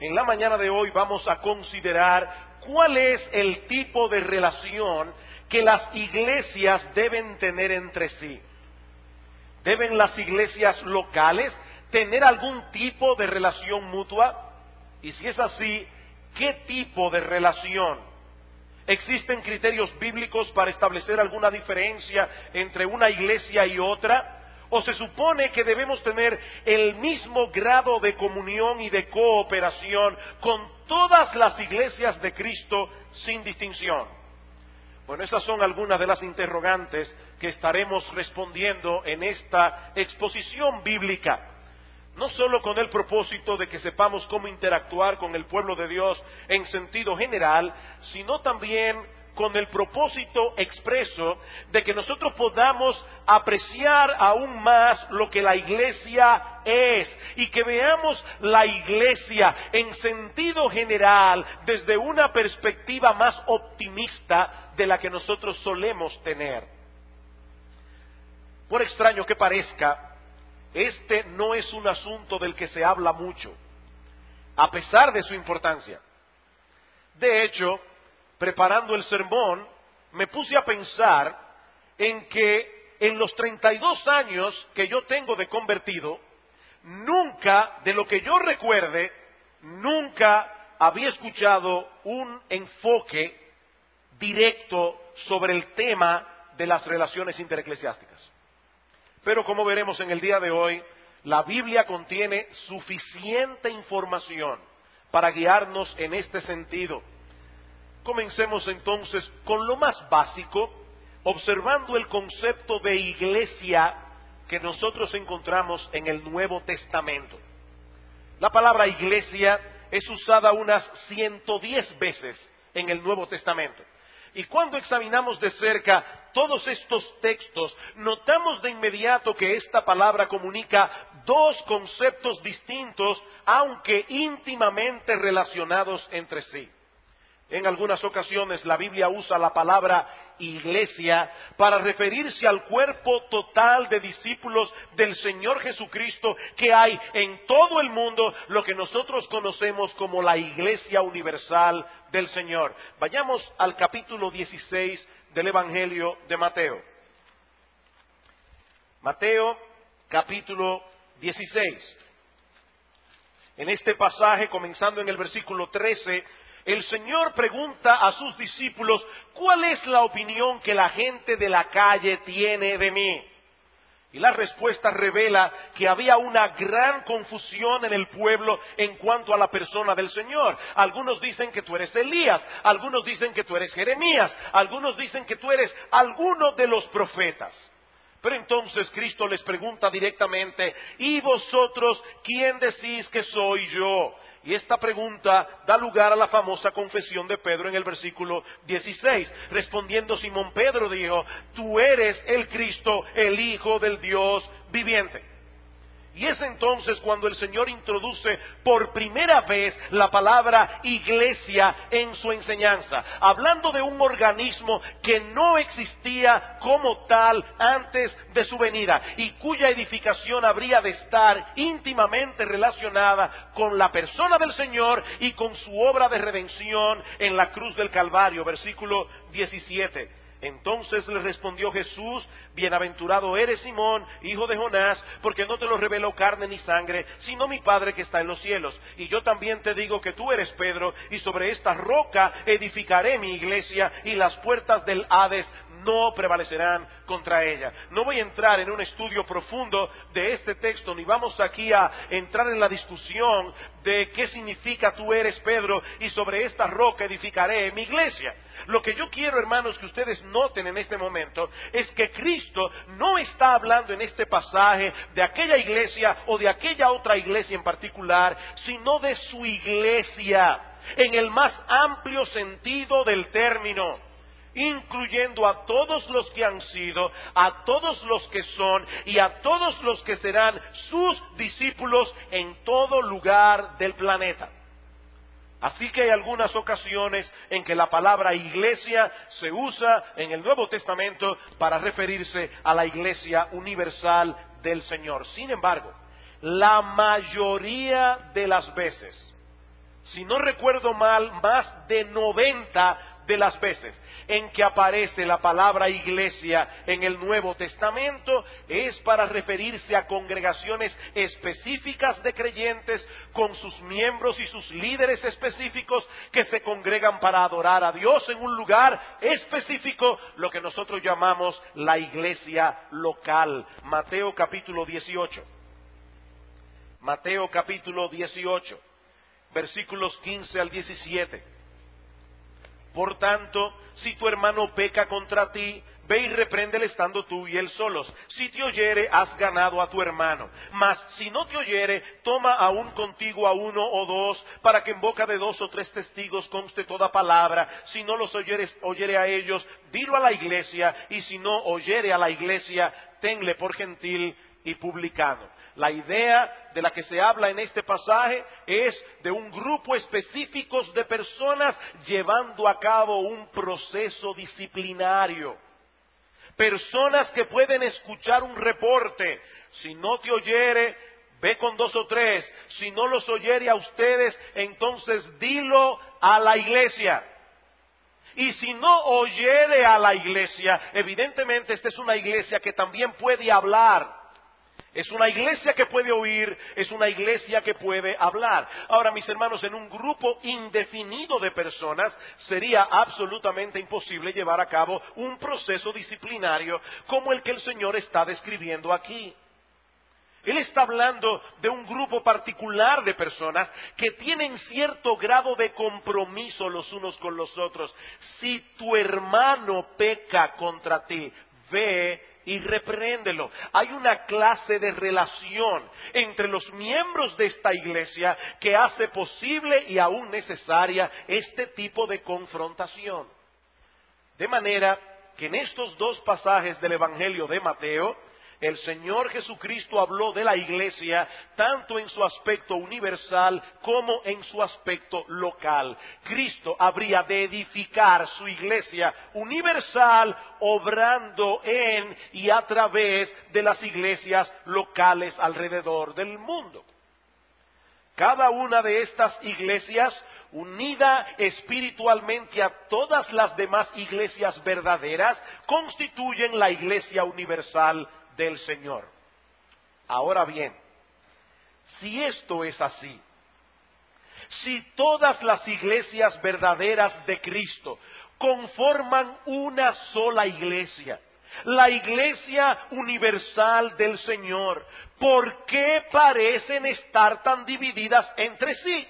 En la mañana de hoy vamos a considerar cuál es el tipo de relación que las iglesias deben tener entre sí. ¿Deben las iglesias locales tener algún tipo de relación mutua? Y si es así, ¿qué tipo de relación? ¿Existen criterios bíblicos para establecer alguna diferencia entre una iglesia y otra? ¿O se supone que debemos tener el mismo grado de comunión y de cooperación con todas las iglesias de Cristo sin distinción? Bueno, esas son algunas de las interrogantes que estaremos respondiendo en esta exposición bíblica. No solo con el propósito de que sepamos cómo interactuar con el pueblo de Dios en sentido general, sino también con el propósito expreso de que nosotros podamos apreciar aún más lo que la iglesia es y que veamos la iglesia en sentido general desde una perspectiva más optimista de la que nosotros solemos tener. Por extraño que parezca, este no es un asunto del que se habla mucho, a pesar de su importancia. De hecho, preparando el sermón, me puse a pensar en que en los 32 años que yo tengo de convertido, nunca, de lo que yo recuerde, nunca había escuchado un enfoque directo sobre el tema de las relaciones intereclesiásticas. Pero como veremos en el día de hoy, la Biblia contiene suficiente información para guiarnos en este sentido. Comencemos entonces con lo más básico, observando el concepto de iglesia que nosotros encontramos en el Nuevo Testamento. La palabra iglesia es usada unas 110 veces en el Nuevo Testamento. Y cuando examinamos de cerca todos estos textos, notamos de inmediato que esta palabra comunica dos conceptos distintos, aunque íntimamente relacionados entre sí. En algunas ocasiones la Biblia usa la palabra iglesia para referirse al cuerpo total de discípulos del Señor Jesucristo que hay en todo el mundo, lo que nosotros conocemos como la Iglesia Universal del Señor. Vayamos al capítulo 16 del Evangelio de Mateo. Mateo, capítulo 16. En este pasaje, comenzando en el versículo 13, el Señor pregunta a sus discípulos, ¿cuál es la opinión que la gente de la calle tiene de mí? Y la respuesta revela que había una gran confusión en el pueblo en cuanto a la persona del Señor. Algunos dicen que tú eres Elías, algunos dicen que tú eres Jeremías, algunos dicen que tú eres alguno de los profetas. Pero entonces Cristo les pregunta directamente, ¿y vosotros quién decís que soy yo? Y esta pregunta da lugar a la famosa confesión de Pedro en el versículo 16. Respondiendo Simón Pedro dijo, tú eres el Cristo, el Hijo del Dios viviente. Y es entonces cuando el Señor introduce por primera vez la palabra iglesia en su enseñanza, hablando de un organismo que no existía como tal antes de su venida y cuya edificación habría de estar íntimamente relacionada con la persona del Señor y con su obra de redención en la cruz del Calvario, versículo 17. Entonces le respondió Jesús, bienaventurado eres Simón, hijo de Jonás, porque no te lo reveló carne ni sangre, sino mi Padre que está en los cielos. Y yo también te digo que tú eres Pedro, y sobre esta roca edificaré mi iglesia, y las puertas del Hades no prevalecerán contra ella. No voy a entrar en un estudio profundo de este texto, ni vamos aquí a entrar en la discusión de qué significa tú eres Pedro, y sobre esta roca edificaré mi iglesia. Lo que yo quiero, hermanos, que ustedes noten en este momento es que Cristo no está hablando en este pasaje de aquella iglesia o de aquella otra iglesia en particular, sino de su iglesia, en el más amplio sentido del término, incluyendo a todos los que han sido, a todos los que son y a todos los que serán sus discípulos en todo lugar del planeta. Así que hay algunas ocasiones en que la palabra iglesia se usa en el Nuevo Testamento para referirse a la iglesia universal del Señor. Sin embargo, la mayoría de las veces si no recuerdo mal, más de 90 de las veces en que aparece la palabra iglesia en el Nuevo Testamento es para referirse a congregaciones específicas de creyentes con sus miembros y sus líderes específicos que se congregan para adorar a Dios en un lugar específico, lo que nosotros llamamos la iglesia local. Mateo capítulo 18. Mateo capítulo 18, versículos 15 al 17. Por tanto, si tu hermano peca contra ti, ve y repréndele estando tú y él solos. Si te oyere, has ganado a tu hermano. Mas si no te oyere, toma aún contigo a uno o dos, para que en boca de 2 o 3 testigos conste toda palabra. Si no los oyere a ellos, dilo a la iglesia, y si no oyere a la iglesia, tenle por gentil y publicano. La idea de la que se habla en este pasaje es de un grupo específico de personas llevando a cabo un proceso disciplinario. Personas que pueden escuchar un reporte. Si no te oyere, ve con 2 o 3. Si no los oyere a ustedes, entonces dilo a la iglesia. Y si no oyere a la iglesia, evidentemente esta es una iglesia que también puede hablar. Es una iglesia que puede oír, es una iglesia que puede hablar. Ahora, mis hermanos, en un grupo indefinido de personas sería absolutamente imposible llevar a cabo un proceso disciplinario como el que el Señor está describiendo aquí. Él está hablando de un grupo particular de personas que tienen cierto grado de compromiso los unos con los otros. Si tu hermano peca contra ti, ve y repréndelo. Hay una clase de relación entre los miembros de esta iglesia que hace posible y aún necesaria este tipo de confrontación. De manera que en estos 2 pasajes del Evangelio de Mateo, el Señor Jesucristo habló de la iglesia tanto en su aspecto universal como en su aspecto local. Cristo habría de edificar su iglesia universal obrando en y a través de las iglesias locales alrededor del mundo. Cada una de estas iglesias, unida espiritualmente a todas las demás iglesias verdaderas, constituyen la iglesia universal del Señor. Ahora bien, si esto es así, si todas las iglesias verdaderas de Cristo conforman una sola iglesia, la iglesia universal del Señor, ¿por qué parecen estar tan divididas entre sí?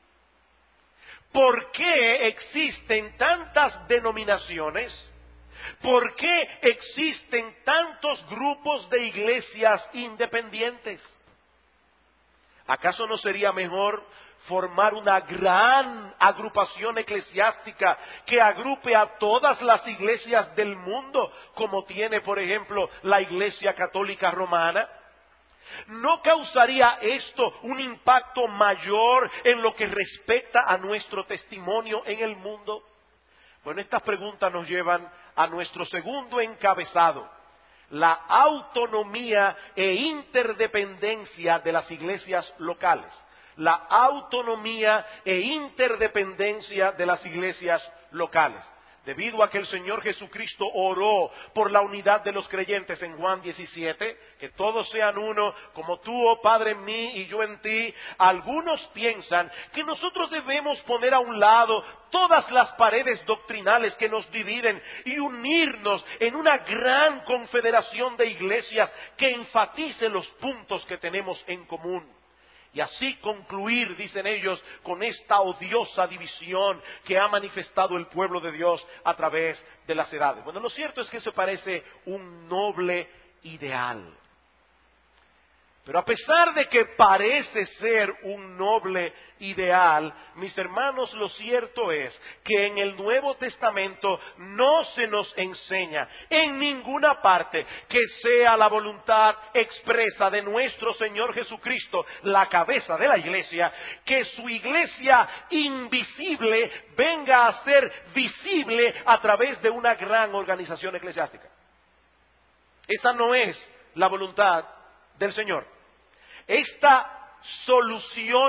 ¿Por qué existen tantas denominaciones? ¿Por qué existen tantos grupos de iglesias independientes? ¿Acaso no sería mejor formar una gran agrupación eclesiástica que agrupe a todas las iglesias del mundo, como tiene, por ejemplo, la Iglesia Católica Romana? ¿No causaría esto un impacto mayor en lo que respecta a nuestro testimonio en el mundo? Bueno, estas preguntas nos llevan a nuestro segundo encabezado: la autonomía e interdependencia de las iglesias locales. La autonomía e interdependencia de las iglesias locales. Debido a que el Señor Jesucristo oró por la unidad de los creyentes en Juan 17, que todos sean uno, como tú, oh Padre, en mí y yo en ti, algunos piensan que nosotros debemos poner a un lado todas las paredes doctrinales que nos dividen y unirnos en una gran confederación de iglesias que enfatice los puntos que tenemos en común. Y así concluir, dicen ellos, con esta odiosa división que ha manifestado el pueblo de Dios a través de las edades. Bueno, lo cierto es que eso parece un noble ideal. Pero a pesar de que parece ser un noble ideal, mis hermanos, lo cierto es que en el Nuevo Testamento no se nos enseña en ninguna parte que sea la voluntad expresa de nuestro Señor Jesucristo, la cabeza de la iglesia, que su iglesia invisible venga a ser visible a través de una gran organización eclesiástica. Esa no es la voluntad del Señor. Esta solución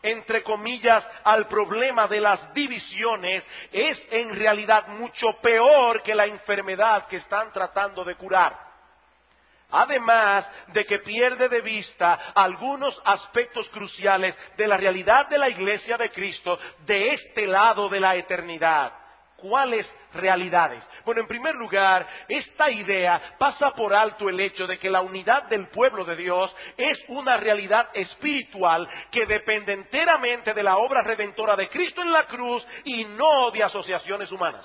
entre comillas, al problema de las divisiones, es en realidad mucho peor que la enfermedad que están tratando de curar. Además de que pierde de vista algunos aspectos cruciales de la realidad de la Iglesia de Cristo de este lado de la eternidad. ¿Cuáles realidades? Bueno, en primer lugar, esta idea pasa por alto el hecho de que la unidad del pueblo de Dios es una realidad espiritual que depende enteramente de la obra redentora de Cristo en la cruz y no de asociaciones humanas.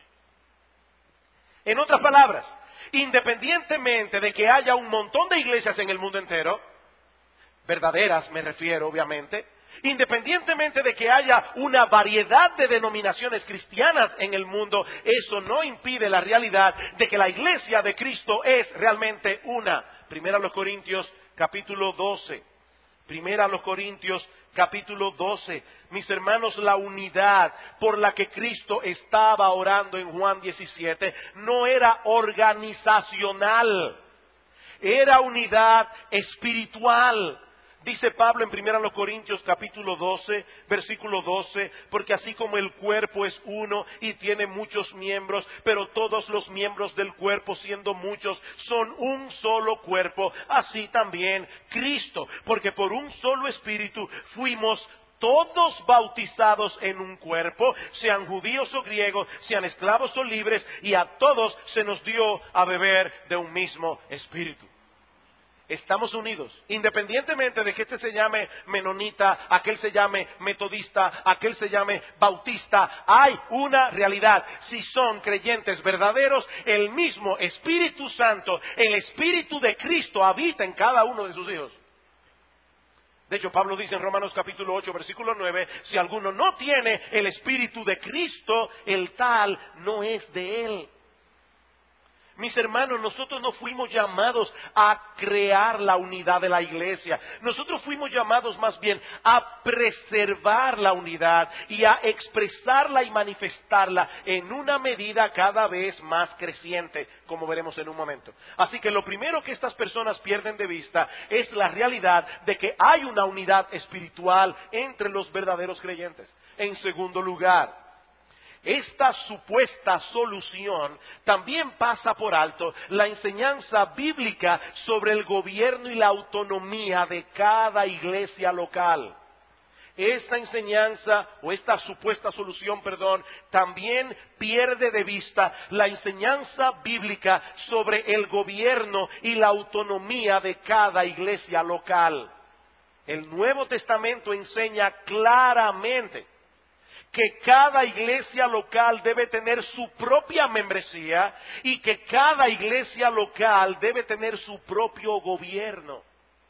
En otras palabras, independientemente de que haya un montón de iglesias en el mundo entero, verdaderas me refiero obviamente, independientemente de que haya una variedad de denominaciones cristianas en el mundo, eso no impide la realidad de que la iglesia de Cristo es realmente una. Primera a los Corintios capítulo 12. Primera a los Corintios capítulo 12. Mis hermanos, la unidad por la que Cristo estaba orando en Juan 17 no era organizacional, era unidad espiritual. Dice Pablo en Primera a los Corintios capítulo 12, versículo 12, porque así como el cuerpo es uno y tiene muchos miembros, pero todos los miembros del cuerpo, siendo muchos, son un solo cuerpo, así también Cristo, porque por un solo espíritu fuimos todos bautizados en un cuerpo, sean judíos o griegos, sean esclavos o libres, y a todos se nos dio a beber de un mismo espíritu. Estamos unidos, independientemente de que este se llame menonita, aquel se llame metodista, aquel se llame bautista. Hay una realidad: si son creyentes verdaderos, el mismo Espíritu Santo, el Espíritu de Cristo habita en cada uno de sus hijos. De hecho, Pablo dice en Romanos capítulo 8, versículo 9, si alguno no tiene el Espíritu de Cristo, el tal no es de él. Mis hermanos, nosotros no fuimos llamados a crear la unidad de la iglesia. Nosotros fuimos llamados más bien a preservar la unidad y a expresarla y manifestarla en una medida cada vez más creciente, como veremos en un momento. Así que lo primero que estas personas pierden de vista es la realidad de que hay una unidad espiritual entre los verdaderos creyentes. En segundo lugar, esta supuesta solución también pasa por alto la enseñanza bíblica sobre el gobierno y la autonomía de cada iglesia local. Esta enseñanza, o esta supuesta solución, también pierde de vista la enseñanza bíblica sobre el gobierno y la autonomía de cada iglesia local. El Nuevo Testamento enseña claramente que cada iglesia local debe tener su propia membresía y que cada iglesia local debe tener su propio gobierno.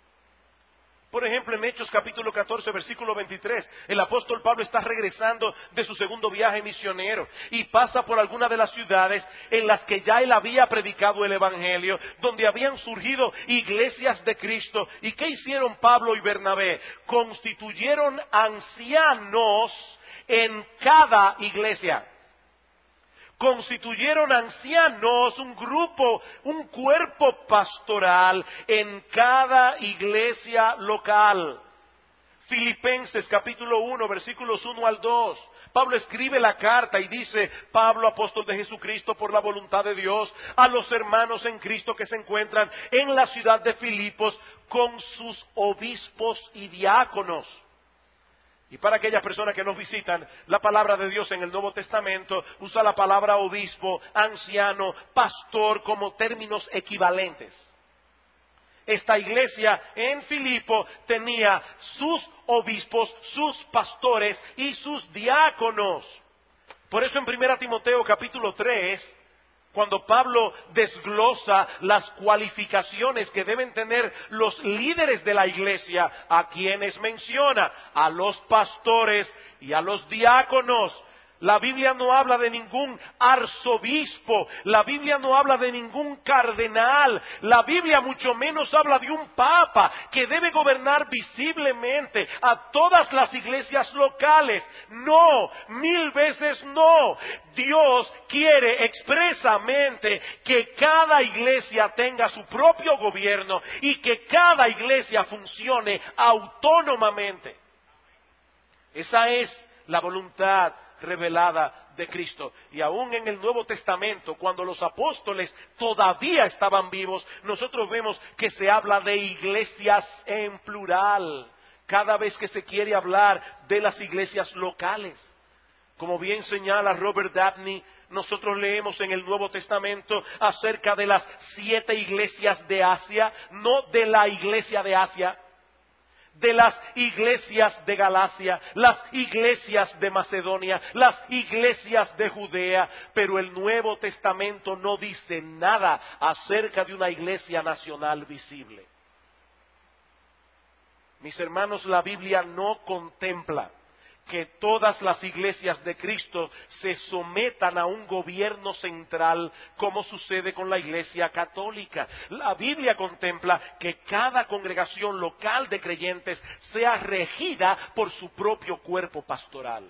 Por ejemplo, en Hechos capítulo 14, versículo 23, el apóstol Pablo está regresando de su segundo viaje misionero y pasa por algunas de las ciudades en las que ya él había predicado el evangelio, donde habían surgido iglesias de Cristo. ¿Y qué hicieron Pablo y Bernabé? Constituyeron ancianos en cada iglesia. Constituyeron ancianos, un grupo, un cuerpo pastoral en cada iglesia local. Filipenses capítulo 1, versículos 1 al 2. Pablo escribe la carta y dice: Pablo, apóstol de Jesucristo por la voluntad de Dios, a los hermanos en Cristo que se encuentran en la ciudad de Filipos con sus obispos y diáconos. Y para aquellas personas que nos visitan, la palabra de Dios en el Nuevo Testamento usa la palabra obispo, anciano, pastor como términos equivalentes. Esta iglesia en Filipo tenía sus obispos, sus pastores y sus diáconos. Por eso en 1 Timoteo capítulo 3, cuando Pablo desglosa las cualificaciones que deben tener los líderes de la iglesia, ¿a quienes menciona? A los pastores y a los diáconos. La Biblia no habla de ningún arzobispo, la Biblia no habla de ningún cardenal, la Biblia mucho menos habla de un papa que debe gobernar visiblemente a todas las iglesias locales. No, 1000 veces no. Dios quiere expresamente que cada iglesia tenga su propio gobierno y que cada iglesia funcione autónomamente. Esa es la voluntad revelada de Cristo. Y aún en el Nuevo Testamento, cuando los apóstoles todavía estaban vivos, nosotros vemos que se habla de iglesias en plural, cada vez que se quiere hablar de las iglesias locales. Como bien señala Robert Dabney, nosotros leemos en el Nuevo Testamento acerca de las 7 iglesias de Asia, no de la iglesia de Asia, de las iglesias de Galacia, las iglesias de Macedonia, las iglesias de Judea, pero el Nuevo Testamento no dice nada acerca de una iglesia nacional visible. Mis hermanos, la Biblia no contempla que todas las iglesias de Cristo se sometan a un gobierno central como sucede con la iglesia católica. La Biblia contempla que cada congregación local de creyentes sea regida por su propio cuerpo pastoral.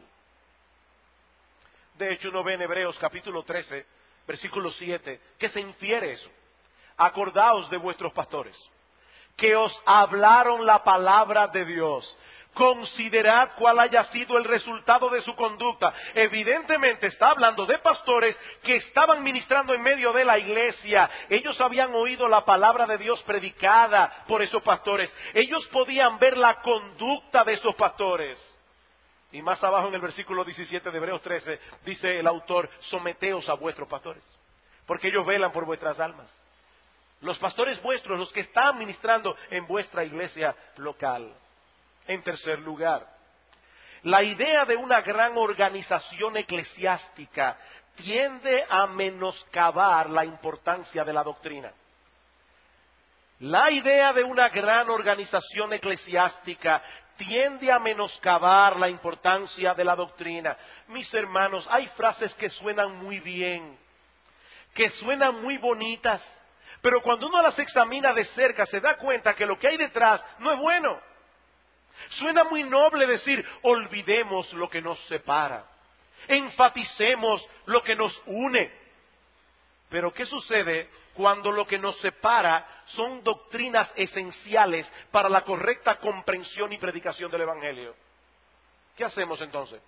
De hecho, uno ve en Hebreos capítulo 13, versículo 7, que se infiere eso. Acordaos de vuestros pastores, que os hablaron la palabra de Dios. Considerad cuál haya sido el resultado de su conducta. Evidentemente está hablando de pastores que estaban ministrando en medio de la iglesia. Ellos habían oído la palabra de Dios predicada por esos pastores. Ellos podían ver la conducta de esos pastores. Y más abajo en el versículo 17 de Hebreos 13 dice el autor: someteos a vuestros pastores, porque ellos velan por vuestras almas. Los pastores vuestros, los que están ministrando en vuestra iglesia local. En tercer lugar, la idea de una gran organización eclesiástica tiende a menoscabar la importancia de la doctrina. La idea de una gran organización eclesiástica tiende a menoscabar la importancia de la doctrina. Mis hermanos, hay frases que suenan muy bien, que suenan muy bonitas, pero cuando uno las examina de cerca se da cuenta que lo que hay detrás no es bueno. Suena muy noble decir: olvidemos lo que nos separa, enfaticemos lo que nos une. Pero ¿qué sucede cuando lo que nos separa son doctrinas esenciales para la correcta comprensión y predicación del Evangelio? ¿Qué hacemos entonces?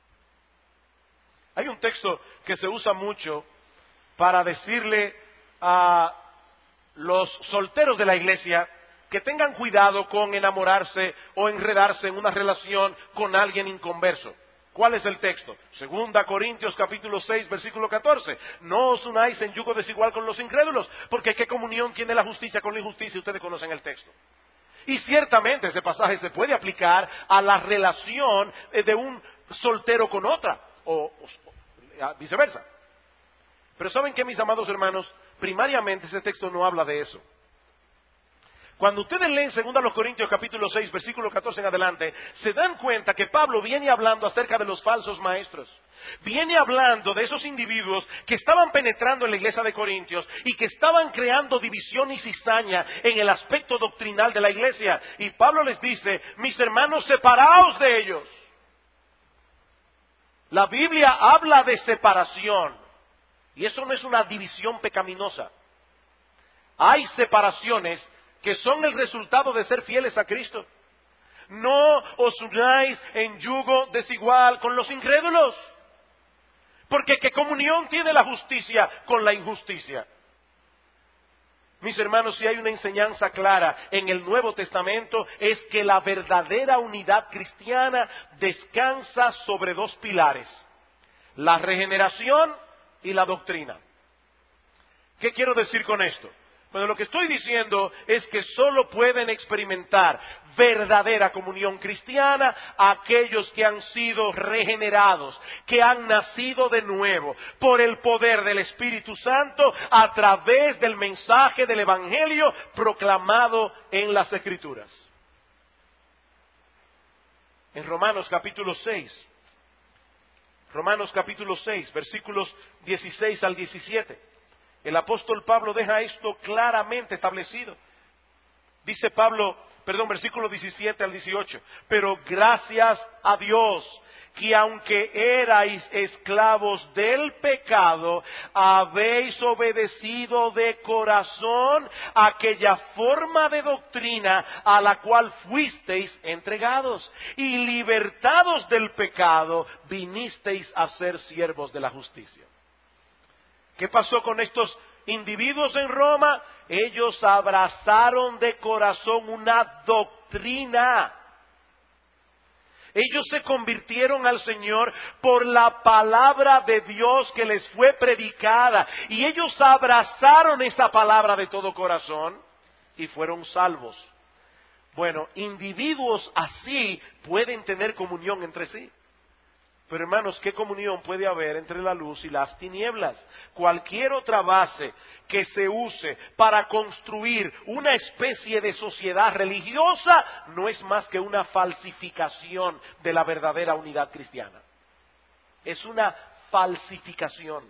Hay un texto que se usa mucho para decirle a los solteros de la iglesia que tengan cuidado con enamorarse o enredarse en una relación con alguien inconverso. ¿Cuál es el texto? 2 Corintios capítulo 6, versículo 14. No os unáis en yugo desigual con los incrédulos, porque ¿qué comunión tiene la justicia con la injusticia? Ustedes conocen el texto. Y ciertamente ese pasaje se puede aplicar a la relación de un soltero con otra, o viceversa. Pero ¿saben qué, mis amados hermanos? Primariamente ese texto no habla de eso. Cuando ustedes leen 2 Corintios capítulo 6, versículo 14 en adelante, se dan cuenta que Pablo viene hablando acerca de los falsos maestros. Viene hablando de esos individuos que estaban penetrando en la iglesia de Corintios y que estaban creando división y cizaña en el aspecto doctrinal de la iglesia. Y Pablo les dice: mis hermanos, separaos de ellos. La Biblia habla de separación. Y eso no es una división pecaminosa. Hay separaciones que son el resultado de ser fieles a Cristo. No os unáis en yugo desigual con los incrédulos, porque ¿qué comunión tiene la justicia con la injusticia? Mis hermanos, si hay una enseñanza clara en el Nuevo Testamento, es que la verdadera unidad cristiana descansa sobre 2 pilares: la regeneración y la doctrina. ¿Qué quiero decir con esto? Bueno, lo que estoy diciendo es que solo pueden experimentar verdadera comunión cristiana aquellos que han sido regenerados, que han nacido de nuevo por el poder del Espíritu Santo a través del mensaje del Evangelio proclamado en las Escrituras. En Romanos capítulo 6, versículos 16 al 17. El apóstol Pablo deja esto claramente establecido. Dice Pablo, versículo 17 al 18. Pero gracias a Dios que aunque erais esclavos del pecado, habéis obedecido de corazón aquella forma de doctrina a la cual fuisteis entregados, y libertados del pecado, vinisteis a ser siervos de la justicia. ¿Qué pasó con estos individuos en Roma? Ellos abrazaron de corazón una doctrina. Ellos se convirtieron al Señor por la palabra de Dios que les fue predicada. Y ellos abrazaron esa palabra de todo corazón y fueron salvos. Bueno, individuos así pueden tener comunión entre sí. Pero hermanos, ¿qué comunión puede haber entre la luz y las tinieblas? Cualquier otra base que se use para construir una especie de sociedad religiosa no es más que una falsificación de la verdadera unidad cristiana. Es una falsificación.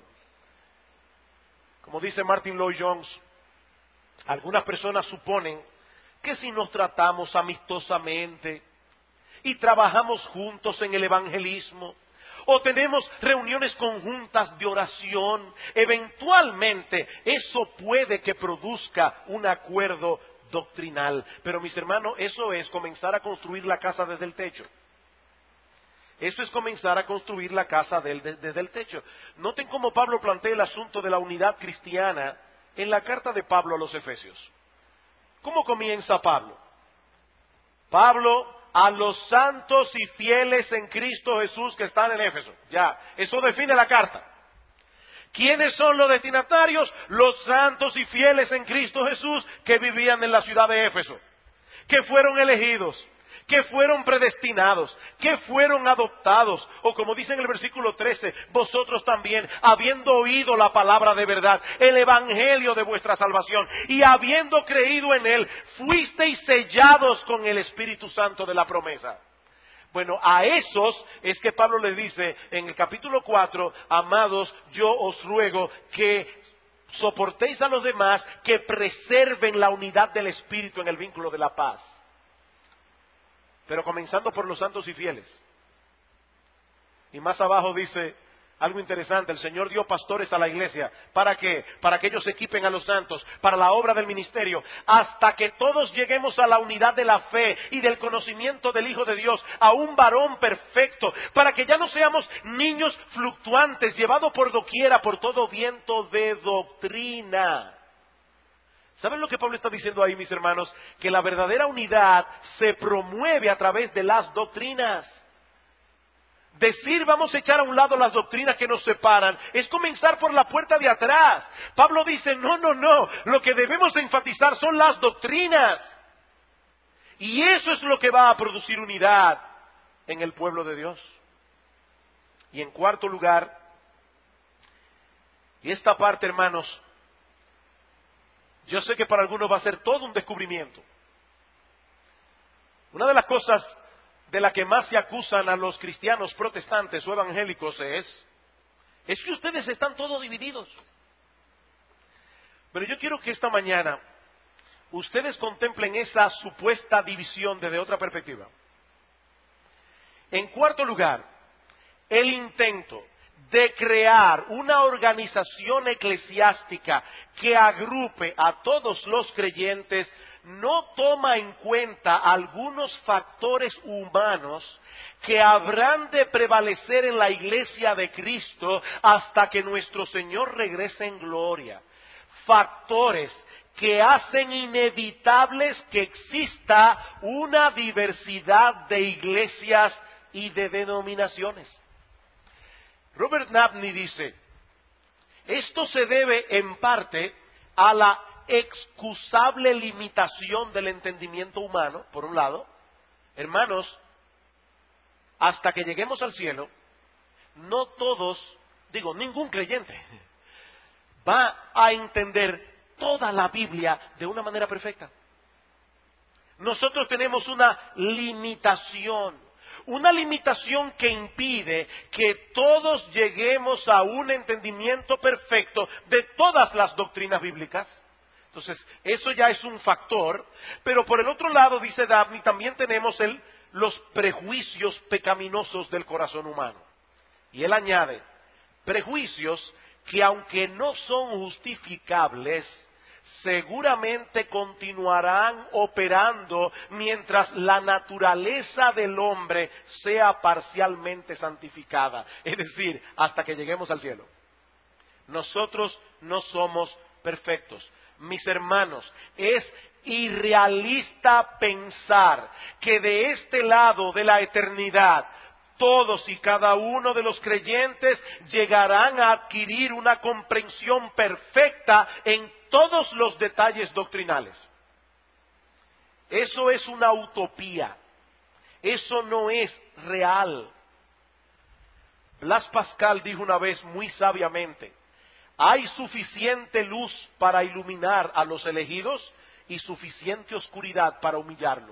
Como dice Martin Lloyd-Jones, algunas personas suponen que si nos tratamos amistosamente y trabajamos juntos en el evangelismo, o tenemos reuniones conjuntas de oración, eventualmente eso puede que produzca un acuerdo doctrinal. Pero mis hermanos, eso es comenzar a construir la casa desde el techo. Eso es comenzar a construir la casa desde el techo. Noten cómo Pablo plantea el asunto de la unidad cristiana en la carta de Pablo a los Efesios. ¿Cómo comienza Pablo? Pablo, a los santos y fieles en Cristo Jesús que están en Éfeso. Ya, eso define la carta. ¿Quiénes son los destinatarios? Los santos y fieles en Cristo Jesús que vivían en la ciudad de Éfeso, que fueron elegidos, que fueron predestinados, que fueron adoptados, o como dice en el versículo 13, vosotros también, habiendo oído la palabra de verdad, el evangelio de vuestra salvación, y habiendo creído en él, fuisteis sellados con el Espíritu Santo de la promesa. Bueno, a esos es que Pablo les dice en el capítulo 4, amados, yo os ruego que soportéis a los demás, que preserven la unidad del Espíritu en el vínculo de la paz. Pero comenzando por los santos y fieles. Y más abajo dice algo interesante: el Señor dio pastores a la iglesia. ¿Para qué? Para que ellos equipen a los santos, para la obra del ministerio, hasta que todos lleguemos a la unidad de la fe y del conocimiento del Hijo de Dios, a un varón perfecto, para que ya no seamos niños fluctuantes, llevados por doquiera, por todo viento de doctrina. ¿Saben lo que Pablo está diciendo ahí, mis hermanos? Que la verdadera unidad se promueve a través de las doctrinas. Decir vamos a echar a un lado las doctrinas que nos separan es comenzar por la puerta de atrás. Pablo dice, no, lo que debemos enfatizar son las doctrinas. Y eso es lo que va a producir unidad en el pueblo de Dios. Y en cuarto lugar, y esta parte, hermanos, yo sé que para algunos va a ser todo un descubrimiento. Una de las cosas de la que más se acusan a los cristianos protestantes o evangélicos es que ustedes están todos divididos. Pero yo quiero que esta mañana ustedes contemplen esa supuesta división desde otra perspectiva. En cuarto lugar, el intento de crear una organización eclesiástica que agrupe a todos los creyentes no toma en cuenta algunos factores humanos que habrán de prevalecer en la iglesia de Cristo hasta que nuestro Señor regrese en gloria. Factores que hacen inevitables que exista una diversidad de iglesias y de denominaciones. Robert Napney dice, esto se debe en parte a la excusable limitación del entendimiento humano, por un lado. Hermanos, hasta que lleguemos al cielo, no todos, ningún creyente va a entender toda la Biblia de una manera perfecta. Nosotros tenemos una limitación que impide que todos lleguemos a un entendimiento perfecto de todas las doctrinas bíblicas. Entonces, eso ya es un factor, pero por el otro lado, dice Dabney, también tenemos el los prejuicios pecaminosos del corazón humano. Y él añade, prejuicios que aunque no son justificables, seguramente continuarán operando mientras la naturaleza del hombre sea parcialmente santificada, es decir, hasta que lleguemos al cielo. Nosotros no somos perfectos. Mis hermanos, es irrealista pensar que de este lado de la eternidad todos y cada uno de los creyentes llegarán a adquirir una comprensión perfecta en todos los detalles doctrinales. Eso es una utopía. Eso no es real. Blas Pascal dijo una vez muy sabiamente, hay suficiente luz para iluminar a los elegidos y suficiente oscuridad para humillarlos.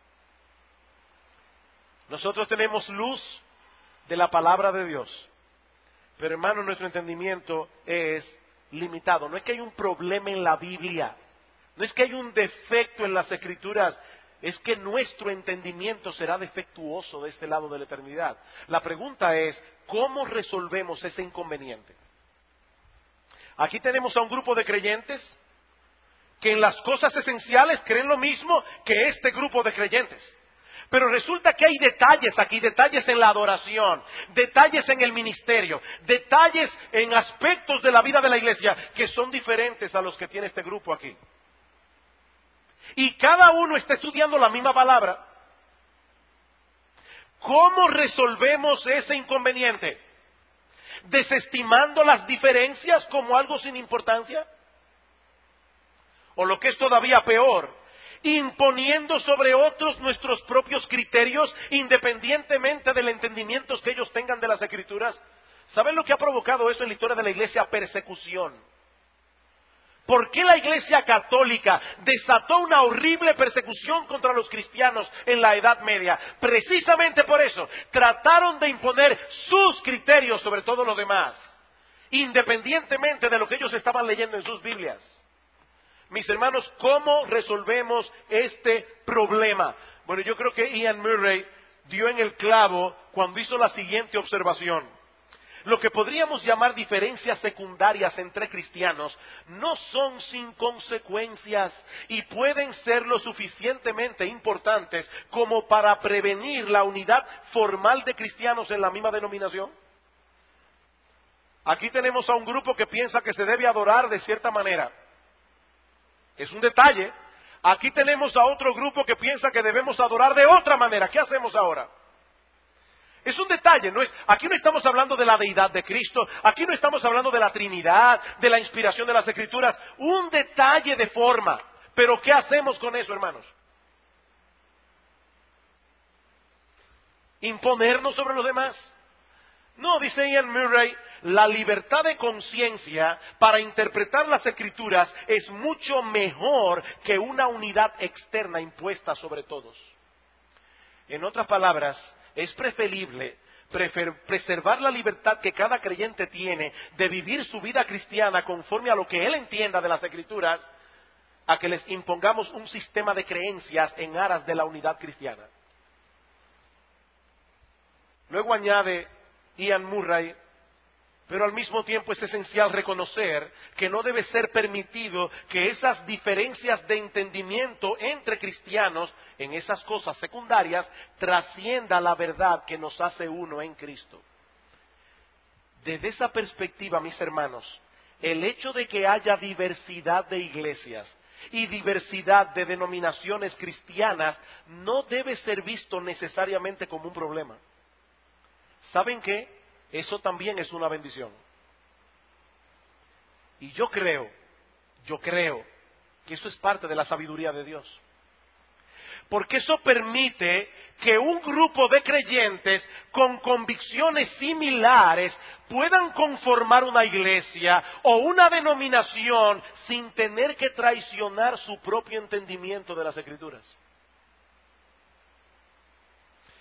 Nosotros tenemos luz de la palabra de Dios, pero hermano, nuestro entendimiento es limitado. No es que hay un problema en la Biblia, no es que hay un defecto en las Escrituras, es que nuestro entendimiento será defectuoso de este lado de la eternidad. La pregunta es, ¿cómo resolvemos ese inconveniente? Aquí tenemos a un grupo de creyentes que en las cosas esenciales creen lo mismo que este grupo de creyentes. Pero resulta que hay detalles aquí, detalles en la adoración, detalles en el ministerio, detalles en aspectos de la vida de la iglesia que son diferentes a los que tiene este grupo aquí. Y cada uno está estudiando la misma palabra. ¿Cómo resolvemos ese inconveniente? ¿Desestimando las diferencias como algo sin importancia? O lo que es todavía peor, imponiendo sobre otros nuestros propios criterios independientemente del entendimiento que ellos tengan de las Escrituras. ¿Saben lo que ha provocado eso en la historia de la iglesia? Persecución. ¿Por qué la iglesia católica desató una horrible persecución contra los cristianos en la Edad Media? Precisamente por eso, trataron de imponer sus criterios sobre todo lo demás, independientemente de lo que ellos estaban leyendo en sus Biblias. Mis hermanos, ¿cómo resolvemos este problema? Bueno, yo creo que Ian Murray dio en el clavo cuando hizo la siguiente observación. Lo que podríamos llamar diferencias secundarias entre cristianos no son sin consecuencias y pueden ser lo suficientemente importantes como para prevenir la unidad formal de cristianos en la misma denominación. Aquí tenemos a un grupo que piensa que se debe adorar de cierta manera. Es un detalle. Aquí tenemos a otro grupo que piensa que debemos adorar de otra manera. ¿Qué hacemos ahora? Es un detalle, aquí no estamos hablando de la deidad de Cristo, aquí no estamos hablando de la Trinidad, de la inspiración de las Escrituras, un detalle de forma. Pero ¿qué hacemos con eso, hermanos? ¿Imponernos sobre los demás? No, dice Ian Murray, la libertad de conciencia para interpretar las Escrituras es mucho mejor que una unidad externa impuesta sobre todos. En otras palabras, es preferible preservar la libertad que cada creyente tiene de vivir su vida cristiana conforme a lo que él entienda de las Escrituras, a que les impongamos un sistema de creencias en aras de la unidad cristiana. Luego añade Ian Murray, pero al mismo tiempo es esencial reconocer que no debe ser permitido que esas diferencias de entendimiento entre cristianos en esas cosas secundarias trascienda la verdad que nos hace uno en Cristo. Desde esa perspectiva, mis hermanos, el hecho de que haya diversidad de iglesias y diversidad de denominaciones cristianas no debe ser visto necesariamente como un problema. ¿Saben qué? Eso también es una bendición. Y yo creo que eso es parte de la sabiduría de Dios. Porque eso permite que un grupo de creyentes con convicciones similares puedan conformar una iglesia o una denominación sin tener que traicionar su propio entendimiento de las Escrituras.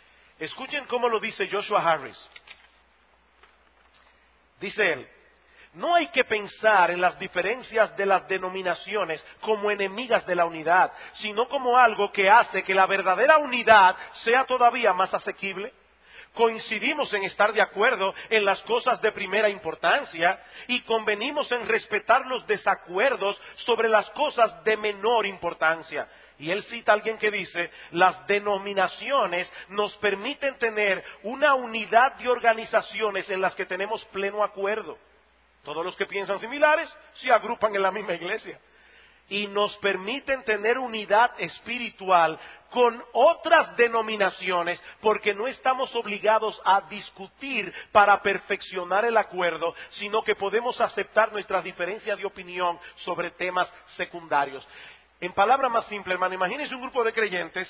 Escuchen cómo lo dice Joshua Harris. Dice él, No hay que pensar en las diferencias de las denominaciones como enemigas de la unidad, sino como algo que hace que la verdadera unidad sea todavía más asequible. Coincidimos en estar de acuerdo en las cosas de primera importancia y convenimos en respetar los desacuerdos sobre las cosas de menor importancia. Y él cita a alguien que dice, las denominaciones nos permiten tener una unidad de organizaciones en las que tenemos pleno acuerdo. Todos los que piensan similares se agrupan en la misma iglesia. Y nos permiten tener unidad espiritual con otras denominaciones porque no estamos obligados a discutir para perfeccionar el acuerdo, sino que podemos aceptar nuestras diferencias de opinión sobre temas secundarios. En palabras más simples, hermano, imagínense un grupo de creyentes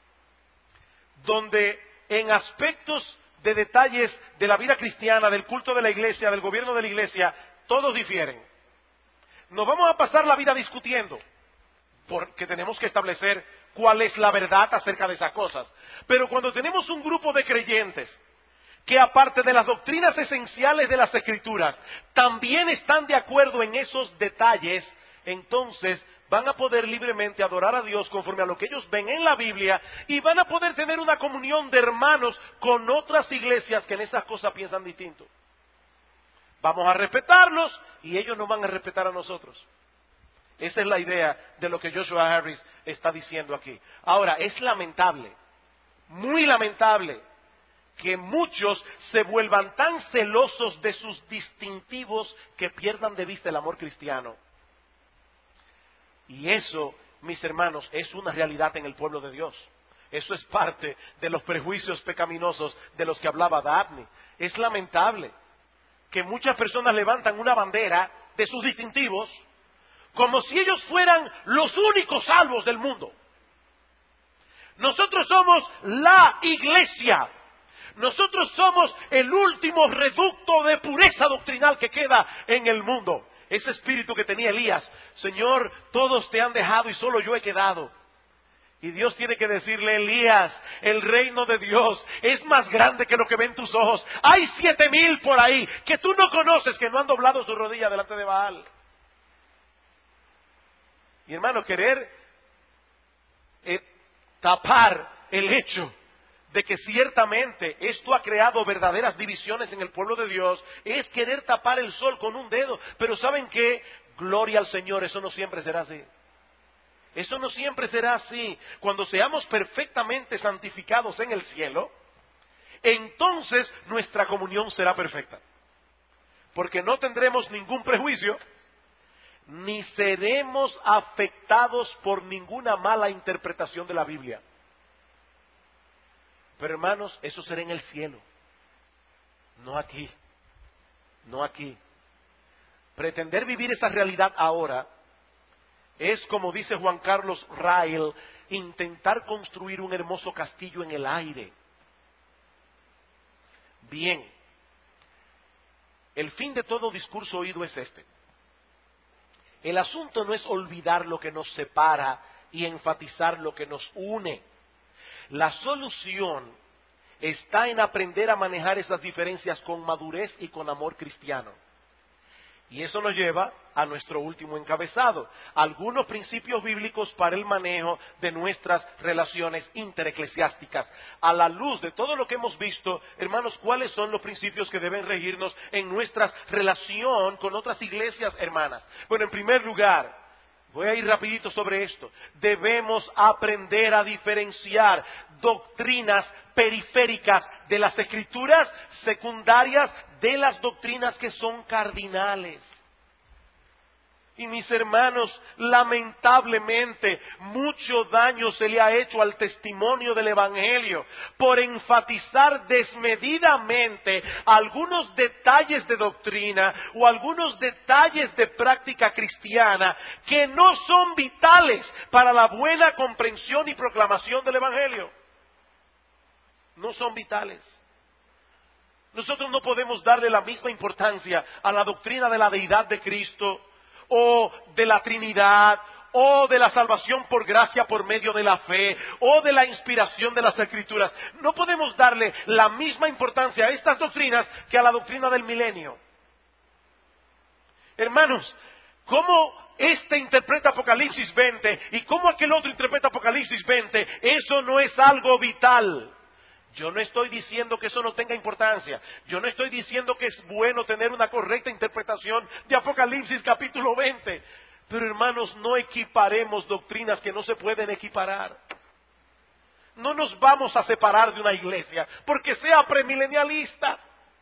donde en aspectos de detalles de la vida cristiana, del culto de la iglesia, del gobierno de la iglesia, todos difieren. Nos vamos a pasar la vida discutiendo, porque tenemos que establecer cuál es la verdad acerca de esas cosas. Pero cuando tenemos un grupo de creyentes que aparte de las doctrinas esenciales de las Escrituras, también están de acuerdo en esos detalles, entonces van a poder libremente adorar a Dios conforme a lo que ellos ven en la Biblia y van a poder tener una comunión de hermanos con otras iglesias que en esas cosas piensan distinto. Vamos a respetarlos y ellos nos van a respetar a nosotros. Esa es la idea de lo que Joshua Harris está diciendo aquí. Ahora, es lamentable, muy lamentable, que muchos se vuelvan tan celosos de sus distintivos que pierdan de vista el amor cristiano. Y eso, mis hermanos, es una realidad en el pueblo de Dios. Eso es parte de los prejuicios pecaminosos de los que hablaba Dabney. Es lamentable que muchas personas levantan una bandera de sus distintivos como si ellos fueran los únicos salvos del mundo. Nosotros somos la iglesia. Nosotros somos el último reducto de pureza doctrinal que queda en el mundo. Ese espíritu que tenía Elías, Señor, todos te han dejado y solo yo he quedado. Y Dios tiene que decirle, Elías, el reino de Dios es más grande que lo que ven tus ojos. Hay 7,000 por ahí que tú no conoces, que no han doblado su rodilla delante de Baal. Y hermano, querer tapar el hecho de que ciertamente esto ha creado verdaderas divisiones en el pueblo de Dios, es querer tapar el sol con un dedo. Pero ¿saben qué? Gloria al Señor, eso no siempre será así. Eso no siempre será así. Cuando seamos perfectamente santificados en el cielo, entonces nuestra comunión será perfecta. Porque no tendremos ningún prejuicio, ni seremos afectados por ninguna mala interpretación de la Biblia. Pero hermanos, eso será en el cielo, no aquí, no aquí. Pretender vivir esa realidad ahora es, como dice Juan Carlos Rael, intentar construir un hermoso castillo en el aire. Bien, el fin de todo discurso oído es este. El asunto no es olvidar lo que nos separa y enfatizar lo que nos une. La solución está en aprender a manejar esas diferencias con madurez y con amor cristiano. Y eso nos lleva a nuestro último encabezado, algunos principios bíblicos para el manejo de nuestras relaciones intereclesiásticas. A la luz de todo lo que hemos visto, hermanos, ¿cuáles son los principios que deben regirnos en nuestra relación con otras iglesias hermanas? Bueno, en primer lugar, voy a ir rapidito sobre esto. Debemos aprender a diferenciar doctrinas periféricas de las escrituras, secundarias de las doctrinas que son cardinales. Y mis hermanos, lamentablemente, mucho daño se le ha hecho al testimonio del Evangelio por enfatizar desmedidamente algunos detalles de doctrina o algunos detalles de práctica cristiana que no son vitales para la buena comprensión y proclamación del Evangelio. No son vitales. Nosotros no podemos darle la misma importancia a la doctrina de la deidad de Cristo, o de la Trinidad, o de la salvación por gracia por medio de la fe, o de la inspiración de las Escrituras. No podemos darle la misma importancia a estas doctrinas que a la doctrina del milenio. Hermanos, ¿cómo este interpreta Apocalipsis 20 y cómo aquel otro interpreta Apocalipsis 20? Eso no es algo vital. Yo no estoy diciendo que eso no tenga importancia. Yo no estoy diciendo que es bueno tener una correcta interpretación de Apocalipsis capítulo 20. Pero hermanos, no equiparemos doctrinas que no se pueden equiparar. No nos vamos a separar de una iglesia porque sea premilenialista.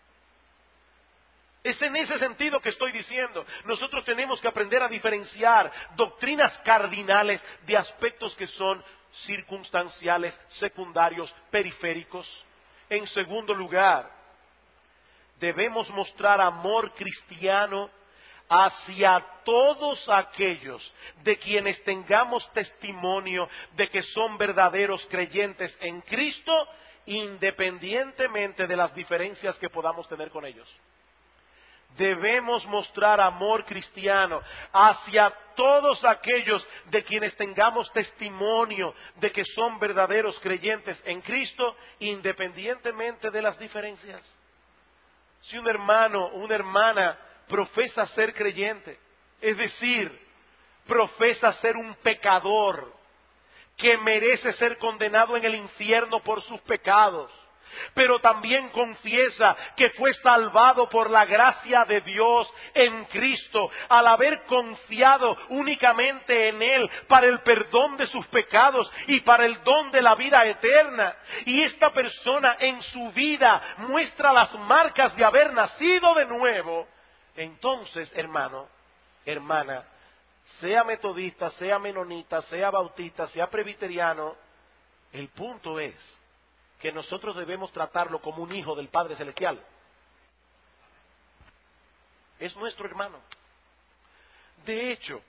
Es en ese sentido que estoy diciendo. Nosotros tenemos que aprender a diferenciar doctrinas cardinales de aspectos que son circunstanciales, secundarios, periféricos. En segundo lugar, debemos mostrar amor cristiano hacia todos aquellos de quienes tengamos testimonio de que son verdaderos creyentes en Cristo, independientemente de las diferencias que podamos tener con ellos. Debemos mostrar amor cristiano hacia todos aquellos de quienes tengamos testimonio de que son verdaderos creyentes en Cristo, independientemente de las diferencias. Si un hermano o una hermana profesa ser creyente, es decir, profesa ser un pecador que merece ser condenado en el infierno por sus pecados, pero también confiesa que fue salvado por la gracia de Dios en Cristo, al haber confiado únicamente en Él para el perdón de sus pecados y para el don de la vida eterna. Y esta persona en su vida muestra las marcas de haber nacido de nuevo. Entonces, hermano, hermana, sea metodista, sea menonita, sea bautista, sea presbiteriano, el punto es que nosotros debemos tratarlo como un hijo del Padre Celestial. Es nuestro hermano. De hecho,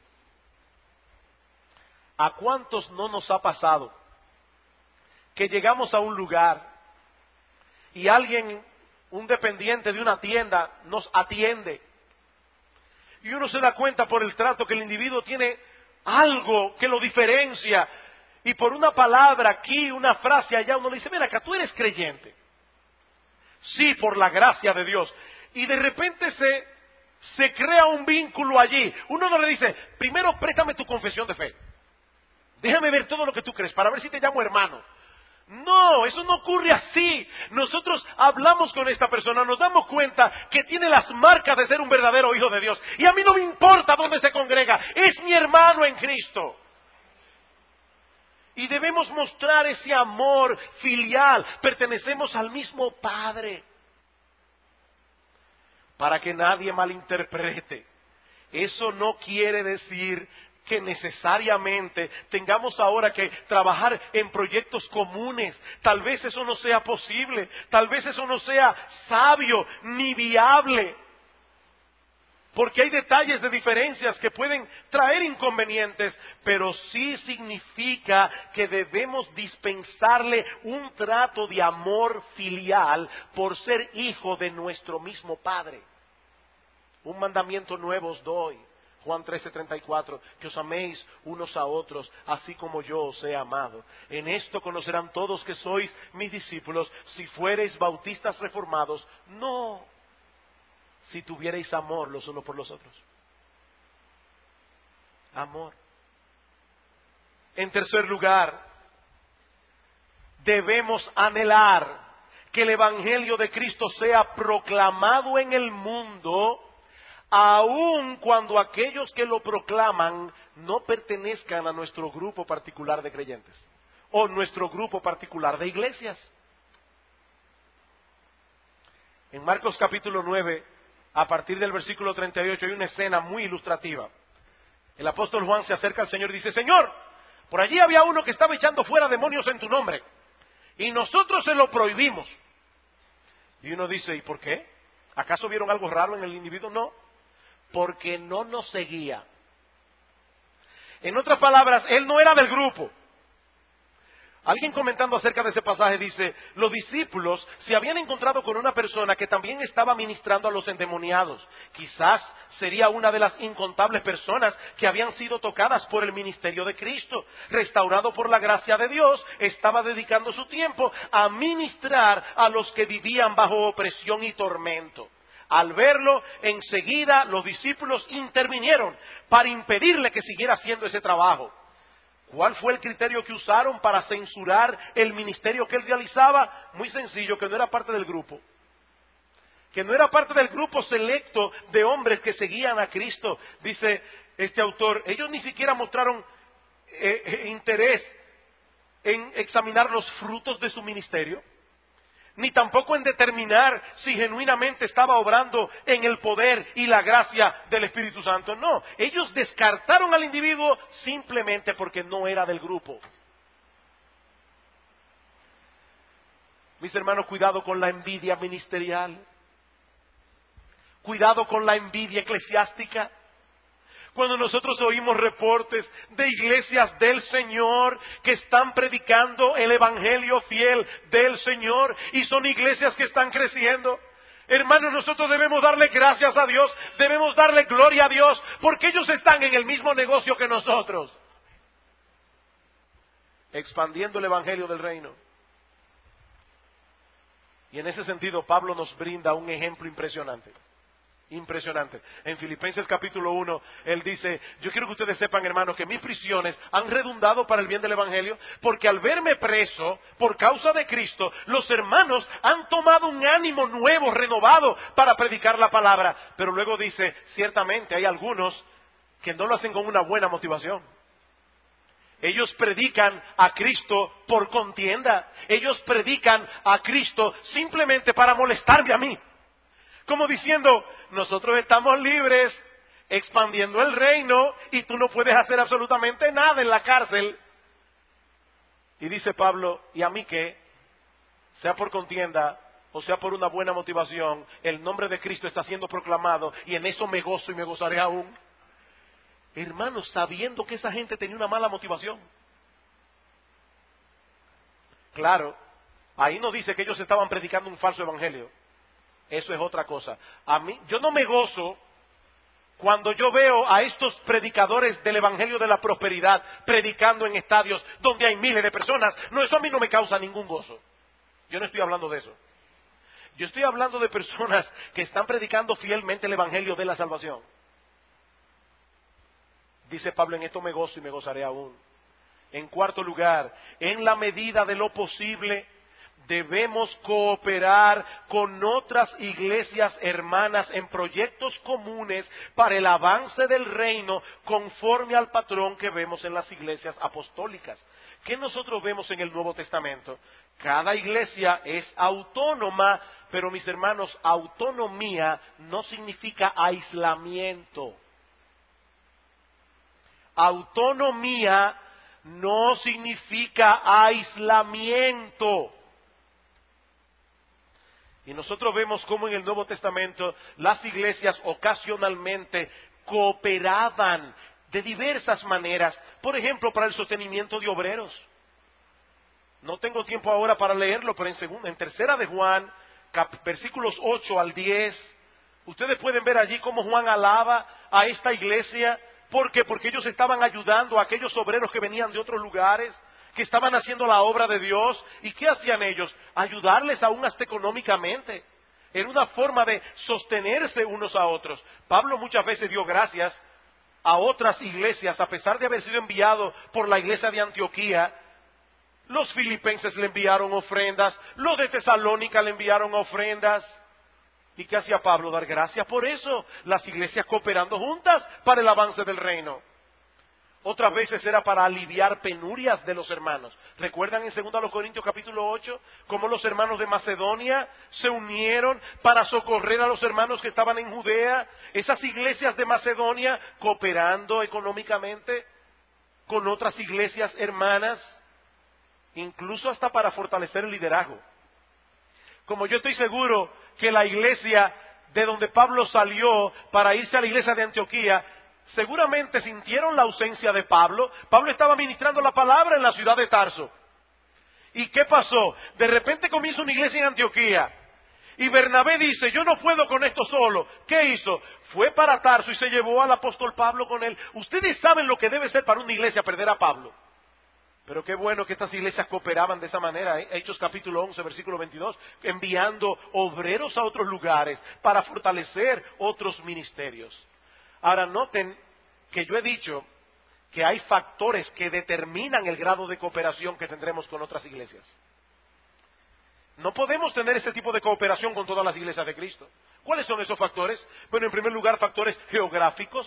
¿a cuántos no nos ha pasado que llegamos a un lugar y alguien, un dependiente de una tienda, nos atiende? Y uno se da cuenta por el trato que el individuo tiene algo que lo diferencia. Y por una palabra aquí, una frase allá, uno le dice, ven acá, tú eres creyente. Sí, por la gracia de Dios. Y de repente se crea un vínculo allí. Uno no le dice, primero préstame tu confesión de fe. Déjame ver todo lo que tú crees para ver si te llamo hermano. No, eso no ocurre así. Nosotros hablamos con esta persona, nos damos cuenta que tiene las marcas de ser un verdadero hijo de Dios. Y a mí no me importa dónde se congrega, es mi hermano en Cristo. Y debemos mostrar ese amor filial. Pertenecemos al mismo Padre. Para que nadie malinterprete. Eso no quiere decir que necesariamente tengamos ahora que trabajar en proyectos comunes. Tal vez eso no sea posible. Tal vez eso no sea sabio ni viable. Porque hay detalles de diferencias que pueden traer inconvenientes, pero sí significa que debemos dispensarle un trato de amor filial por ser hijo de nuestro mismo Padre. Un mandamiento nuevo os doy, Juan 13:34, que os améis unos a otros, así como yo os he amado. En esto conocerán todos que sois mis discípulos, si fuereis bautistas reformados, no si tuvierais amor los unos por los otros. Amor. En tercer lugar, debemos anhelar que el Evangelio de Cristo sea proclamado en el mundo, aun cuando aquellos que lo proclaman no pertenezcan a nuestro grupo particular de creyentes o nuestro grupo particular de iglesias. En Marcos capítulo 9, a partir del versículo 38, hay una escena muy ilustrativa. El apóstol Juan se acerca al Señor y dice, Señor, por allí había uno que estaba echando fuera demonios en tu nombre, y nosotros se lo prohibimos. Y uno dice, ¿y por qué? ¿Acaso vieron algo raro en el individuo? No, porque no nos seguía. En otras palabras, él no era del grupo. Alguien comentando acerca de ese pasaje dice, los discípulos se habían encontrado con una persona que también estaba ministrando a los endemoniados. Quizás sería una de las incontables personas que habían sido tocadas por el ministerio de Cristo. Restaurado por la gracia de Dios, estaba dedicando su tiempo a ministrar a los que vivían bajo opresión y tormento. Al verlo, enseguida los discípulos intervinieron para impedirle que siguiera haciendo ese trabajo. ¿Cuál fue el criterio que usaron para censurar el ministerio que él realizaba? Muy sencillo, que no era parte del grupo. Que no era parte del grupo selecto de hombres que seguían a Cristo. Dice este autor, ellos ni siquiera mostraron interés en examinar los frutos de su ministerio, ni tampoco en determinar si genuinamente estaba obrando en el poder y la gracia del Espíritu Santo. No, ellos descartaron al individuo simplemente porque no era del grupo. Mis hermanos, cuidado con la envidia ministerial. Cuidado con la envidia eclesiástica. Cuando nosotros oímos reportes de iglesias del Señor que están predicando el evangelio fiel del Señor y son iglesias que están creciendo, hermanos, nosotros debemos darle gracias a Dios, debemos darle gloria a Dios, porque ellos están en el mismo negocio que nosotros, expandiendo el evangelio del reino. Y en ese sentido Pablo nos brinda un ejemplo impresionante. Impresionante. En Filipenses capítulo 1, él dice, yo quiero que ustedes sepan, hermanos, que mis prisiones han redundado para el bien del evangelio, porque al verme preso por causa de Cristo, los hermanos han tomado un ánimo nuevo, renovado, para predicar la palabra. Pero luego dice, ciertamente hay algunos que no lo hacen con una buena motivación. Ellos predican a Cristo por contienda. Ellos predican a Cristo simplemente para molestarme a mí. Como diciendo, nosotros estamos libres, expandiendo el reino, y tú no puedes hacer absolutamente nada en la cárcel. Y dice Pablo, ¿y a mí qué? Sea por contienda o sea por una buena motivación, el nombre de Cristo está siendo proclamado, y en eso me gozo y me gozaré aún. Hermanos, sabiendo que esa gente tenía una mala motivación. Claro, ahí no dice que ellos estaban predicando un falso evangelio. Eso es otra cosa. Yo no me gozo cuando yo veo a estos predicadores del evangelio de la prosperidad predicando en estadios donde hay miles de personas. No, eso a mí no me causa ningún gozo. Yo no estoy hablando de eso. Yo estoy hablando de personas que están predicando fielmente el evangelio de la salvación. Dice Pablo, en esto me gozo y me gozaré aún. En cuarto lugar, en la medida de lo posible, debemos cooperar con otras iglesias hermanas en proyectos comunes para el avance del reino conforme al patrón que vemos en las iglesias apostólicas. ¿Qué nosotros vemos en el Nuevo Testamento? Cada iglesia es autónoma, pero mis hermanos, autonomía no significa aislamiento. Autonomía no significa aislamiento. Y nosotros vemos cómo en el Nuevo Testamento las iglesias ocasionalmente cooperaban de diversas maneras. Por ejemplo, para el sostenimiento de obreros. No tengo tiempo ahora para leerlo, pero en tercera de Juan, versículos 8 al 10, ustedes pueden ver allí cómo Juan alaba a esta iglesia. ¿Por qué? Porque ellos estaban ayudando a aquellos obreros que venían de otros lugares, que estaban haciendo la obra de Dios. ¿Y qué hacían ellos? Ayudarles aún hasta económicamente. Era una forma de sostenerse unos a otros. Pablo muchas veces dio gracias a otras iglesias, a pesar de haber sido enviado por la iglesia de Antioquía. Los filipenses le enviaron ofrendas, los de Tesalónica le enviaron ofrendas. ¿Y qué hacía Pablo? Dar gracias por eso. Las iglesias cooperando juntas para el avance del reino. Otras veces era para aliviar penurias de los hermanos. ¿Recuerdan en 2 Corintios capítulo 8 cómo los hermanos de Macedonia se unieron para socorrer a los hermanos que estaban en Judea? Esas iglesias de Macedonia cooperando económicamente con otras iglesias hermanas, incluso hasta para fortalecer el liderazgo. Como yo estoy seguro que la iglesia de donde Pablo salió para irse a la iglesia de Antioquía, seguramente sintieron la ausencia de Pablo. Pablo estaba ministrando la palabra en la ciudad de Tarso. ¿Y qué pasó? De repente comienza una iglesia en Antioquía. Y Bernabé dice, yo no puedo con esto solo. ¿Qué hizo? Fue para Tarso y se llevó al apóstol Pablo con él. Ustedes saben lo que debe ser para una iglesia perder a Pablo. Pero qué bueno que estas iglesias cooperaban de esa manera. Hechos capítulo 11, versículo 22, enviando obreros a otros lugares para fortalecer otros ministerios. Ahora noten que yo he dicho que hay factores que determinan el grado de cooperación que tendremos con otras iglesias. No podemos tener ese tipo de cooperación con todas las iglesias de Cristo. ¿Cuáles son esos factores? Bueno, en primer lugar, factores geográficos.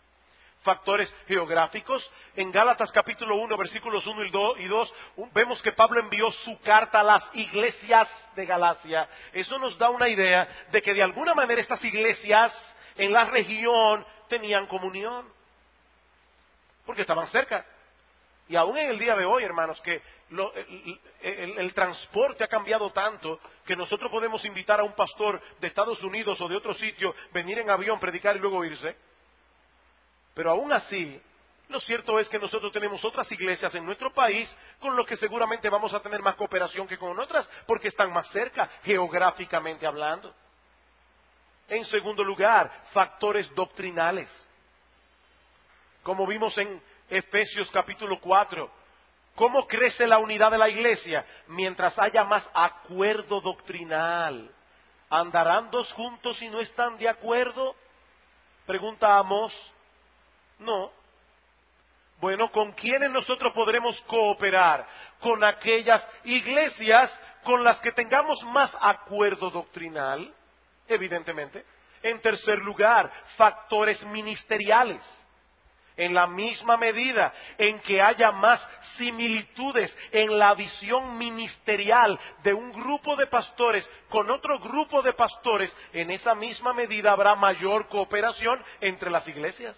En Gálatas capítulo 1, versículos 1 y 2, vemos que Pablo envió su carta a las iglesias de Galacia. Eso nos da una idea de que de alguna manera estas iglesias en la región tenían comunión, porque estaban cerca. Y aún en el día de hoy, hermanos, que el transporte ha cambiado tanto que nosotros podemos invitar a un pastor de Estados Unidos o de otro sitio, venir en avión, predicar y luego irse. Pero aún así, lo cierto es que nosotros tenemos otras iglesias en nuestro país con los que seguramente vamos a tener más cooperación que con otras porque están más cerca, geográficamente hablando. En segundo lugar, factores doctrinales. Como vimos en Efesios capítulo 4, ¿cómo crece la unidad de la iglesia? Mientras haya más acuerdo doctrinal. ¿Andarán dos juntos si no están de acuerdo? Pregunta Amós. No. Bueno, ¿con quiénes nosotros podremos cooperar? Con aquellas iglesias con las que tengamos más acuerdo doctrinal, evidentemente. En tercer lugar, factores ministeriales. En la misma medida en que haya más similitudes en la visión ministerial de un grupo de pastores con otro grupo de pastores, en esa misma medida habrá mayor cooperación entre las iglesias.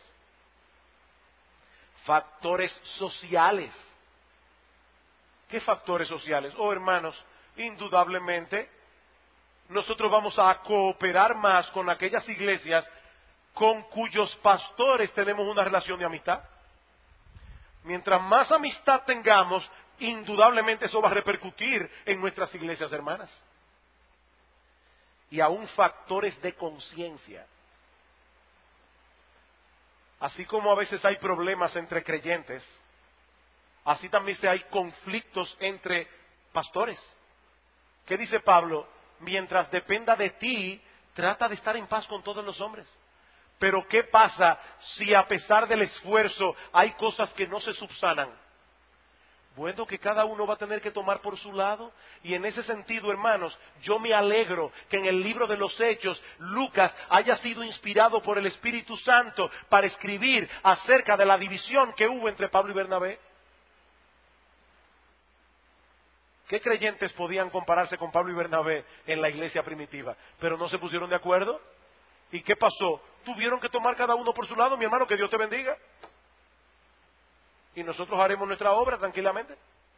Factores sociales. ¿Qué factores sociales? Oh, hermanos, indudablemente nosotros vamos a cooperar más con aquellas iglesias con cuyos pastores tenemos una relación de amistad. Mientras más amistad tengamos, indudablemente eso va a repercutir en nuestras iglesias hermanas. Y aún factores de conciencia. Así como a veces hay problemas entre creyentes, así también hay conflictos entre pastores. ¿Qué dice Pablo? Mientras dependa de ti, trata de estar en paz con todos los hombres. Pero ¿qué pasa si a pesar del esfuerzo hay cosas que no se subsanan? Bueno, que cada uno va a tener que tomar por su lado. Y en ese sentido, hermanos, yo me alegro que en el libro de los Hechos, Lucas haya sido inspirado por el Espíritu Santo para escribir acerca de la división que hubo entre Pablo y Bernabé. ¿Qué creyentes podían compararse con Pablo y Bernabé en la iglesia primitiva? Pero no se pusieron de acuerdo. ¿Y qué pasó? Tuvieron que tomar cada uno por su lado. Mi hermano, que Dios te bendiga. Y nosotros haremos nuestra obra tranquilamente.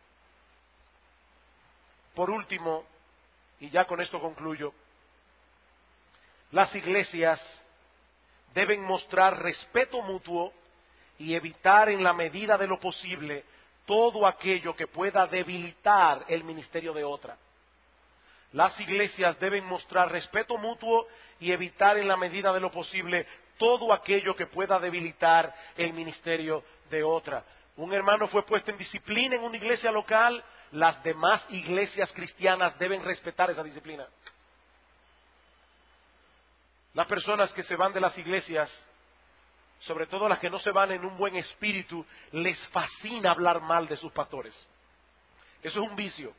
Por último, y ya con esto concluyo, las iglesias deben mostrar respeto mutuo y evitar en la medida de lo posible todo aquello que pueda debilitar el ministerio de otra. Las iglesias deben mostrar respeto mutuo y evitar en la medida de lo posible todo aquello que pueda debilitar el ministerio de otra. Un hermano fue puesto en disciplina en una iglesia local, las demás iglesias cristianas deben respetar esa disciplina. Las personas que se van de las iglesias, sobre todo las que no se van en un buen espíritu, les fascina hablar mal de sus pastores. Eso es un vicio.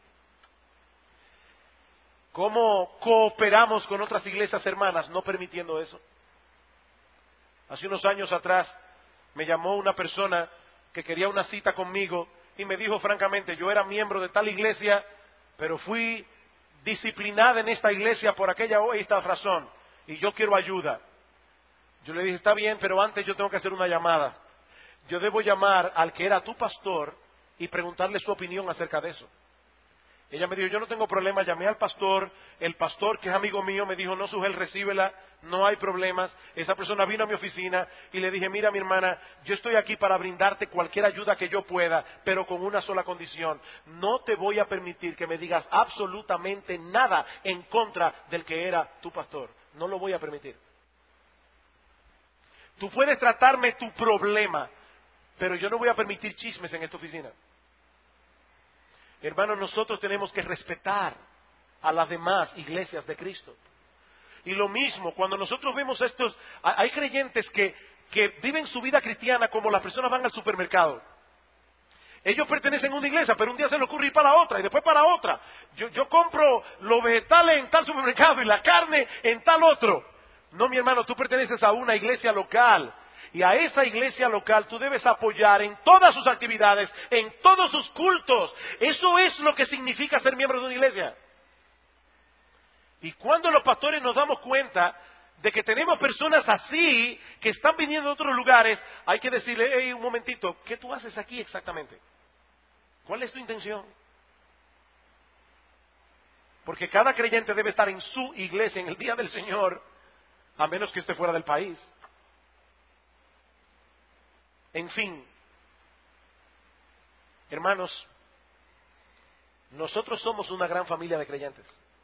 ¿Cómo cooperamos con otras iglesias hermanas no permitiendo eso? Hace unos años atrás me llamó una persona que quería una cita conmigo y me dijo francamente, yo era miembro de tal iglesia, pero fui disciplinada en esta iglesia por aquella o esta razón y yo quiero ayuda. Yo le dije, está bien, pero antes yo tengo que hacer una llamada. Yo debo llamar al que era tu pastor y preguntarle su opinión acerca de eso. Ella me dijo, yo no tengo problema, llamé al pastor, el pastor que es amigo mío me dijo, no, Sugel, recíbela, no hay problemas. Esa persona vino a mi oficina y le dije, mira mi hermana, yo estoy aquí para brindarte cualquier ayuda que yo pueda, pero con una sola condición, no te voy a permitir que me digas absolutamente nada en contra del que era tu pastor, no lo voy a permitir. Tú puedes tratarme tu problema, pero yo no voy a permitir chismes en esta oficina. Hermanos, nosotros tenemos que respetar a las demás iglesias de Cristo. Y lo mismo, cuando nosotros vemos hay creyentes que viven su vida cristiana como las personas van al supermercado. Ellos pertenecen a una iglesia, pero un día se les ocurre ir para otra y después para otra. Yo compro los vegetales en tal supermercado y la carne en tal otro. No, mi hermano, tú perteneces a una iglesia local. Y a esa iglesia local tú debes apoyar en todas sus actividades, en todos sus cultos. Eso es lo que significa ser miembro de una iglesia. Y cuando los pastores nos damos cuenta de que tenemos personas así, que están viniendo de otros lugares, hay que decirle, hey, un momentito, ¿qué tú haces aquí exactamente? ¿Cuál es tu intención? Porque cada creyente debe estar en su iglesia en el día del Señor, a menos que esté fuera del país. En fin, hermanos, nosotros somos una gran familia de creyentes,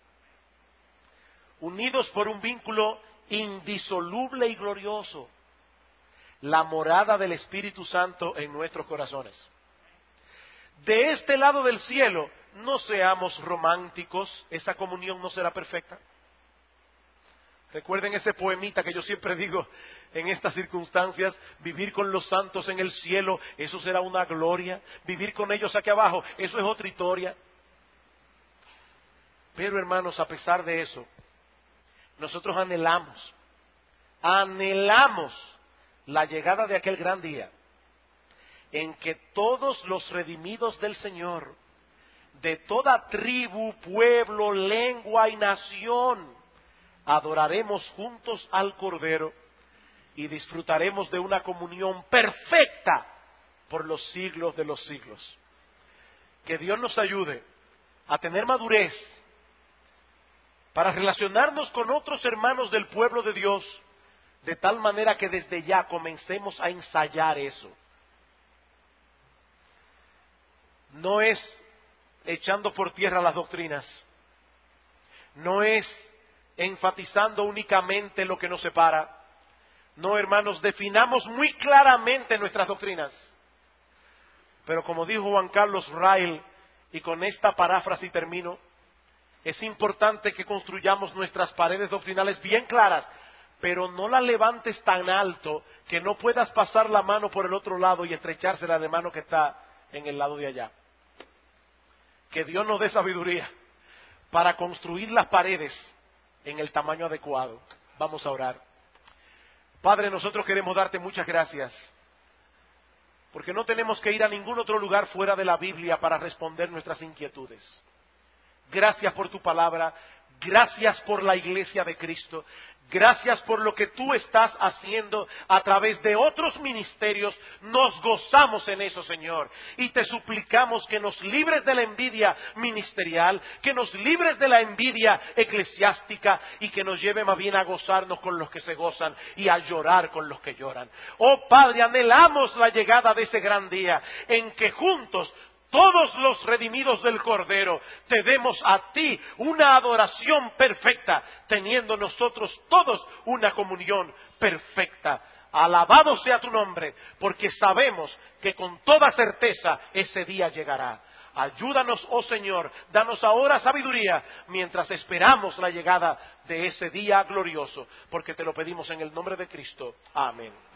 unidos por un vínculo indisoluble y glorioso, la morada del Espíritu Santo en nuestros corazones. De este lado del cielo, no seamos románticos, esa comunión no será perfecta. Recuerden ese poemita que yo siempre digo en estas circunstancias, vivir con los santos en el cielo, eso será una gloria, vivir con ellos aquí abajo, eso es otra historia. Pero hermanos, a pesar de eso, nosotros anhelamos la llegada de aquel gran día en que todos los redimidos del Señor, de toda tribu, pueblo, lengua y nación, adoraremos juntos al Cordero y disfrutaremos de una comunión perfecta por los siglos de los siglos. Que Dios nos ayude a tener madurez para relacionarnos con otros hermanos del pueblo de Dios, de tal manera que desde ya comencemos a ensayar eso. No es echando por tierra las doctrinas, no es enfatizando únicamente lo que nos separa. No, hermanos, definamos muy claramente nuestras doctrinas. Pero como dijo Juan Carlos Rail, y con esta paráfrasis termino, es importante que construyamos nuestras paredes doctrinales bien claras, pero no las levantes tan alto que no puedas pasar la mano por el otro lado y estrechársela de mano que está en el lado de allá. Que Dios nos dé sabiduría para construir las paredes en el tamaño adecuado. Vamos a orar. Padre, nosotros queremos darte muchas gracias, porque no tenemos que ir a ningún otro lugar fuera de la Biblia para responder nuestras inquietudes. Gracias por tu palabra, gracias por la iglesia de Cristo, gracias por lo que tú estás haciendo a través de otros ministerios. Nos gozamos en eso, Señor, y te suplicamos que nos libres de la envidia ministerial, que nos libres de la envidia eclesiástica y que nos lleve más bien a gozarnos con los que se gozan y a llorar con los que lloran. Oh Padre, anhelamos la llegada de ese gran día en que juntos todos los redimidos del Cordero te demos a ti una adoración perfecta, teniendo nosotros todos una comunión perfecta. Alabado sea tu nombre, porque sabemos que con toda certeza ese día llegará. Ayúdanos, oh Señor, danos ahora sabiduría mientras esperamos la llegada de ese día glorioso, porque te lo pedimos en el nombre de Cristo. Amén.